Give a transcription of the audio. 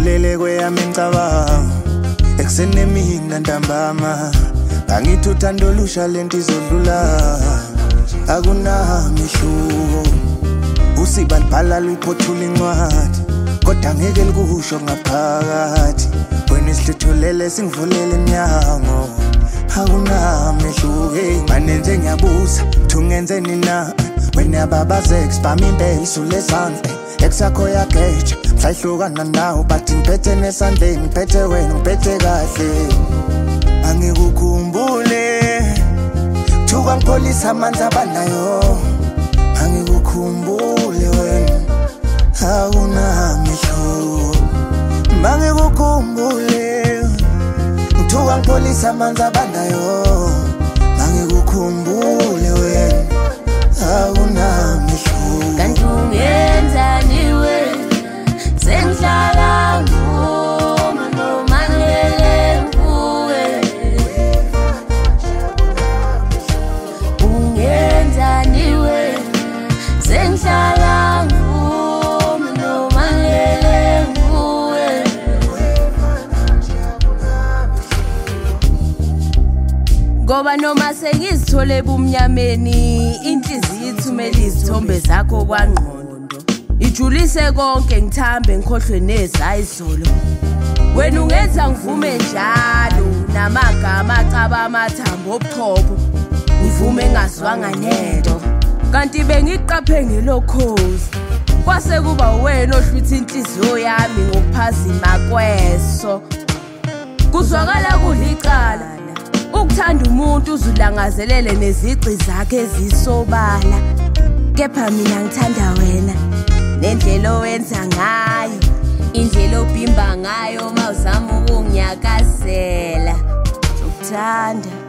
ngivulele kweyami imicabango ekuseni emini ntambama angithi uthando lusha lento izodlula akunamehluko usiba libhala luyiphothula incwadi kodwa ngeke likusho ngaphakathi wena isihlithulele singivulele iminyango akunamehluko manenze ngiyabuza thungenzeni na wena babaze spami impela sulezandla eksakho yageja mhlayihlukana nawe but ngiphethe nesandleni ngiphethe wena ngiphethe kahle angikukhumbule thuka ngipholisa amanzi abanayo angikukhumbule wena akunamehluko angikukhumbule thuka ngipholisa amanzi abanayo angikukhumbule wena akunamehluko kanti ungenzani wena sengihlala nguma noma ngilele kuwe ungenzani wena sengihlala nguma noma ngilele kuwe ngoba noma sengizithole bumnyameni inhliziyo ithumela izithombe zakho kwangqondo ijulise konke ngithambe ngikhohlwe nezayizolo wena ungenza ngivume njalo namagama acaba amathambo obuchopho ngivume ngazwanga nento kanti bengiqaphe ngelokhozi kwase kuba wena ohlwitha inhliziyo yami ngokuphazima kweso kuzwakala kulicala ukuthanda umuntu uzulangazelele nezici zakhe ezisobala kepha mina ngithanda wena nendlela owenza ngayo indlela obhimba ngayo mawuzama ukunginyakazela ukuthanda